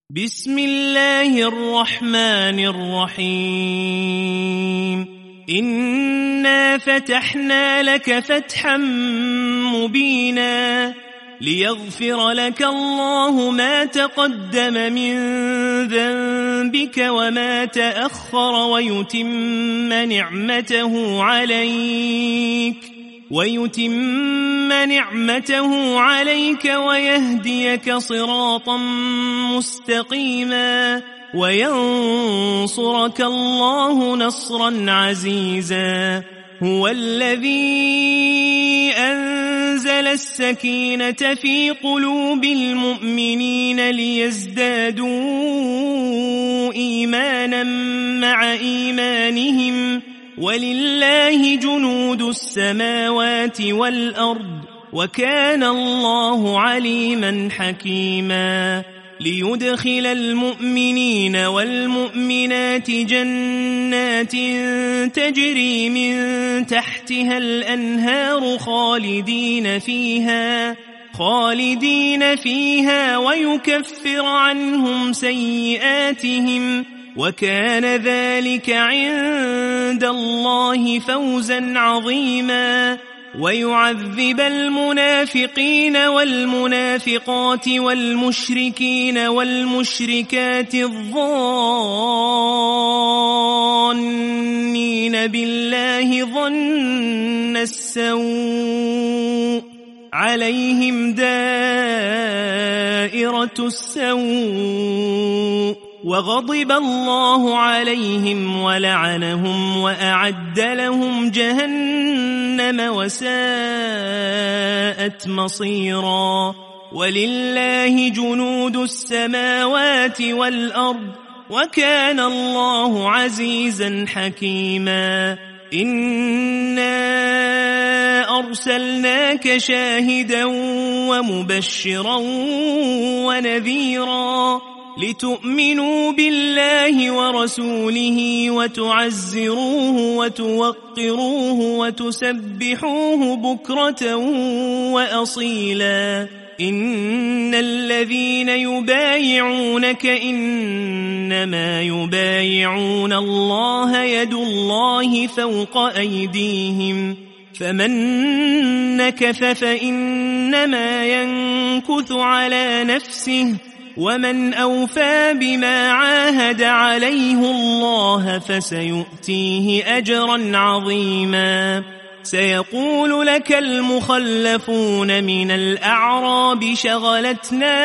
بسم الله الرحمن الرحيم إنا فتحنا لك فتحا مبينا ليغفر لك الله ما تقدم من ذنبك وما تأخر ويتم نعمته عليك ويهديك صراطا مستقيما وينصرك الله نصرا عزيزا. هو الذي أنزل السكينة في قلوب المؤمنين ليزدادوا إيمانا مع إيمانهم ولله جنود السماوات والأرض وكان الله عليما حكيما. ليدخل المؤمنين والمؤمنات جنات تجري من تحتها الأنهار خالدين فيها ويكفر عنهم سيئاتهم وكان ذلك عند الله فوزا عظيما. ويعذب المنافقين والمنافقات والمشركين والمشركات الظانين بالله ظن السوء عليهم دائرة السوء وغضب الله عليهم ولعنهم وأعد لهم جهنم وساءت مصيرا. ولله جنود السماوات والأرض وكان الله عزيزا حكيما. إنا أرسلناك شاهدا ومبشرا ونذيرا لتؤمنوا بالله ورسوله وتعزروه وتوقروه وتسبحوه بكرة وأصيلا. إن الذين يبايعونك إنما يبايعون الله يد الله فوق أيديهم فمن نكث فإنما ينكث على نفسه ومن أوفى بما عاهد عليه الله فسيؤتيه أجرا عظيما. سيقول لك المخلفون من الأعراب شغلتنا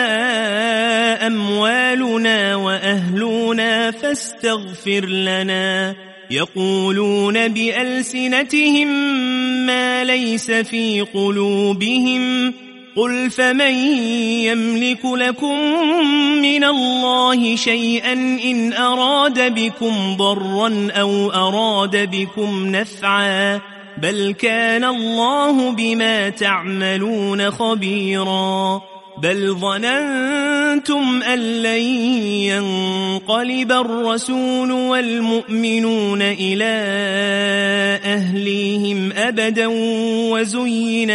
أموالنا وأهلنا فاستغفر لنا يقولون بألسنتهم ما ليس في قلوبهم قل فمن يملك لكم من الله شيئا إن أراد بكم ضرا أو أراد بكم نفعا بل كان الله بما تعملون خبيرا. بل ظننتم أن لن ينقلب الرسول والمؤمنون إلى أهليهم أبدا وزين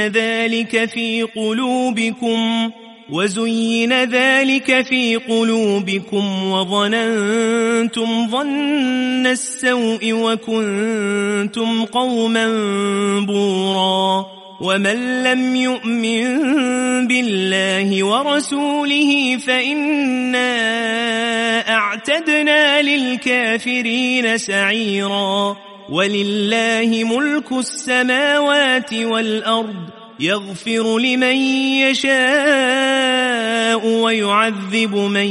ذلك في قلوبكم وظننتم ظن السوء وكنتم قوما بورا. ومن لم يؤمن بالله ورسوله فإنا أعتدنا للكافرين سعيرا. ولله ملك السماوات والأرض يغفر لمن يشاء ويعذب من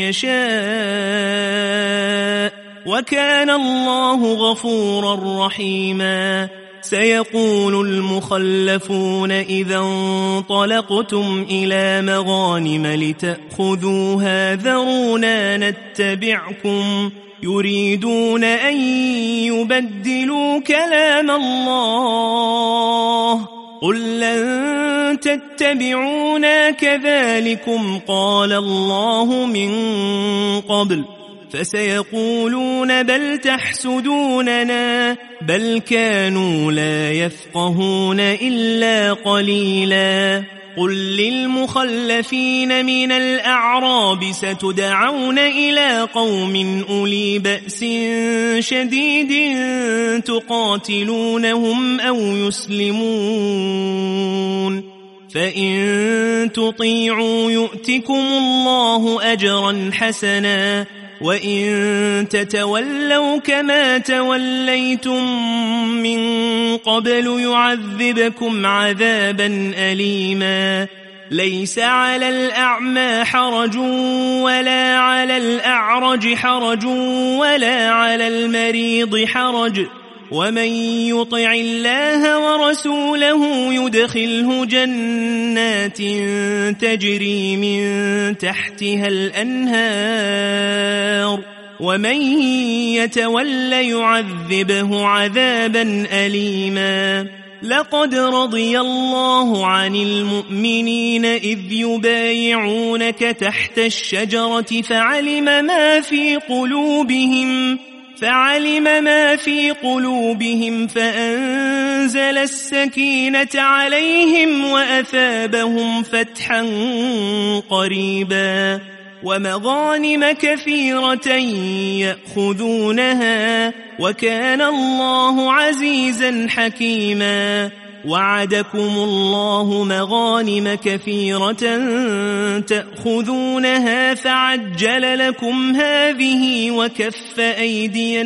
يشاء وكان الله غفورا رحيما. سيقول المخلفون إذا انطلقتم إلى مغانم لتأخذوها ذرونا نتبعكم يريدون أن يبدلوا كلام الله قل لن تتبعونا كذلكم قال الله من قبل فسيقولون بل تحسدوننا بل كانوا لا يفقهون إلا قليلا. قل للمخلفين من الأعراب ستدعون إلى قوم أولي بأس شديد تقاتلونهم أو يسلمون فإن تطيعوا يؤتكم الله أجرا حسنا وإن تتولوا كما توليتم من قبل يعذبكم عذابا أليما ليس على الأعمى حرج ولا على الأعرج حرج ولا على المريض حرج ومن يطع الله ورسوله يدخله جنات تجري من تحتها الأنهار ومن يتول يعذبه عذابا أليما لقد رضي الله عن المؤمنين إذ يبايعونك تحت الشجرة فعلم ما في قلوبهم فأنزل السكينة عليهم وأثابهم فتحا قريبا ومغانم كثيرة يأخذونها وكان الله عزيزا حكيما وعدكم الله مغانم كثيرة تأخذونها فعجل لكم هذه وكف أيدي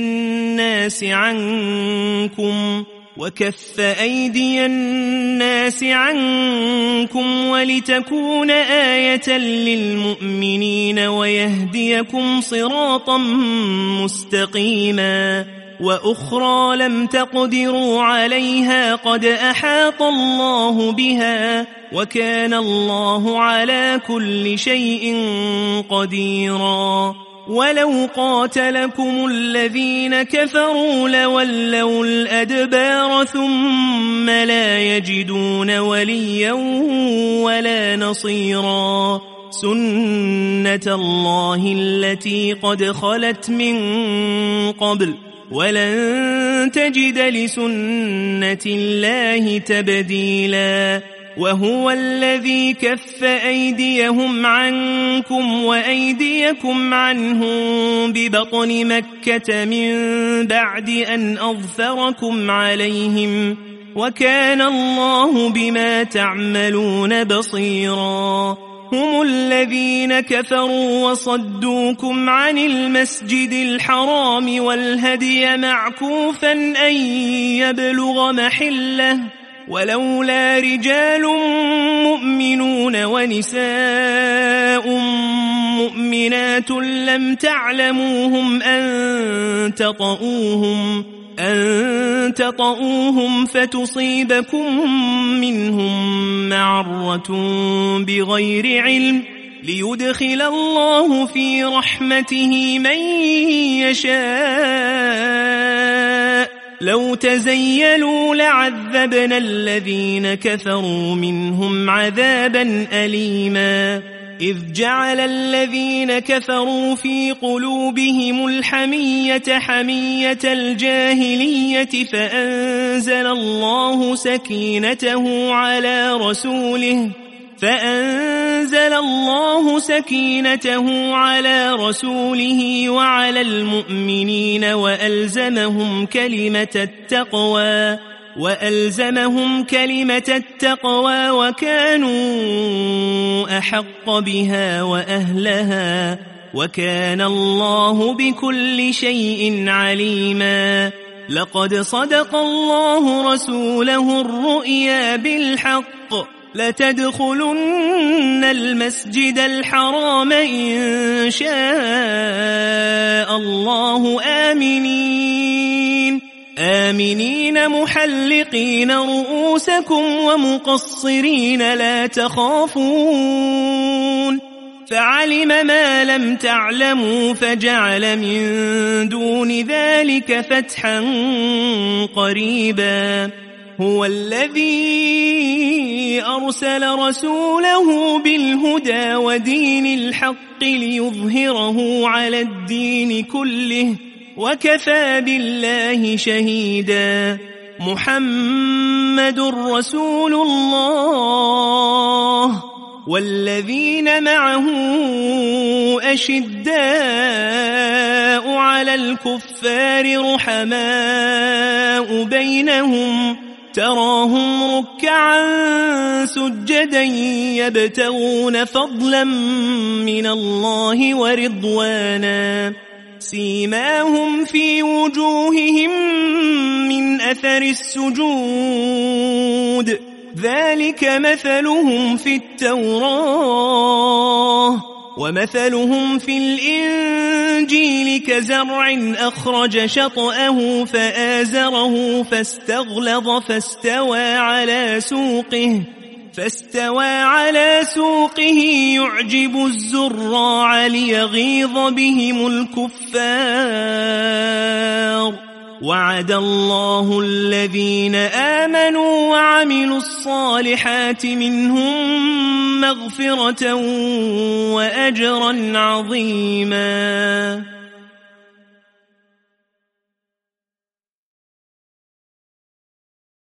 الناس عنكم ولتكون آية للمؤمنين ويهديكم صراطا مستقيما وأخرى لم تقدروا عليها قد أحاط الله بها وكان الله على كل شيء قديرا ولو قاتلكم الذين كفروا لولوا الأدبار ثم لا يجدون وليا ولا نصيرا سنة الله التي قد خلت من قبل ولن تجد لسنة الله تبديلا وهو الذي كف أيديهم عنكم وأيديكم عنهم ببطن مكة من بعد أن أظفركم عليهم وكان الله بما تعملون بصيرا هم الذين كفروا وصدوكم عن المسجد الحرام والهدي معكوفا أن يبلغ محله ولولا رجال مؤمنون ونساء مؤمنات لم تعلموهم أن تطؤوهم فتصيبكم منهم معرة بغير علم ليدخل الله في رحمته من يشاء لو تزيلوا لعذبنا الذين كفروا منهم عذابا أليما إذ جعل الذين كفروا في قلوبهم الحمية حمية الجاهلية فأنزل الله سكينته على رسوله وعلى المؤمنين وألزمهم كلمة التقوى وكانوا أحق بها وأهلها وكان الله بكل شيء عليما لقد صدق الله رسوله الرؤيا بالحق لتدخلن المسجد الحرام إن شاء الله آمنين محلقين رؤوسكم ومقصرين لا تخافون فعلم ما لم تعلموا فجعل من دون ذلك فتحا قريبا هو الذي أرسل رسوله بالهدى ودين الحق ليظهره على الدين كله وكفى بالله شهيدا محمد رسول الله والذين معه أشداء على الكفار رحماء بينهم تراهم ركعا سجدا يبتغون فضلا من الله ورضوانا سيماهم في وجوههم من أثر السجود ذلك مثلهم في التوراة ومثلهم في الإنجيل كزرع أخرج شطأه فآزره فاستغلظ فاستوى على سوقه يعجب الزراع ليغيظ بهم الكفار وعد الله الذين آمنوا وعملوا الصالحات منهم مغفرة وأجرا عظيما